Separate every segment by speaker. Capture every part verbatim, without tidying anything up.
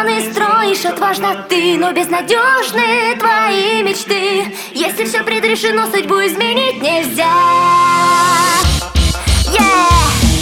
Speaker 1: Планы строишь отважно ты, но безнадежны твои мечты. Если все предрешено, судьбу изменить нельзя. Yeah!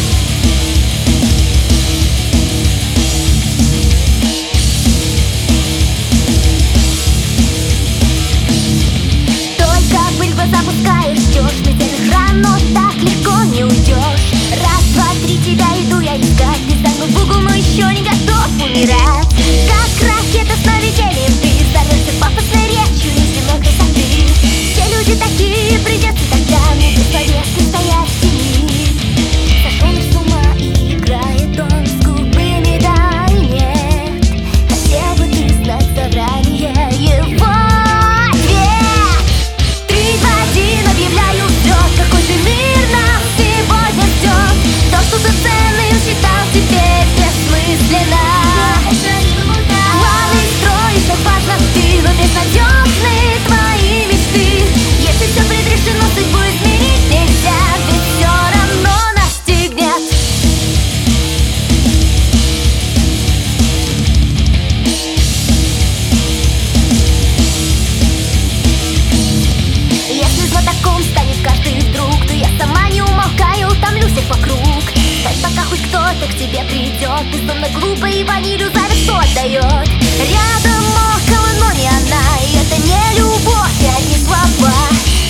Speaker 1: Запускаешь, ждешь смертельных ран, но так легко не уйдешь. Раз, два, три, тебя иду я искать. Ты загнул в угол, но еще не готов умирать. Как ракета с сновидением ты взорвешься пафосной речью неземной красоты. Все люди такие, придется тогда мне без повестки стоять в тени. Сошел с ума и играет он с губами, да и нет. Хотел бы ты знать заранее его. Какой же мир нас сегодня ждет. То, что ты ценным считал, теперь бессмысленно. Планы строишь отважно ты, но безнадежны твои мечты. Если все предрешено, судьбу изменить нельзя, ведь все равно настигнет. Если знатоком станет каждый вдруг, то я сама не умолкаю, томлю всех вокруг. Ждать, пока хоть кто-то к тебе придет. Бездомно глупо и ванилью зависть кто отдает. Рядом около, но не она. И это не любовь, и одни слова.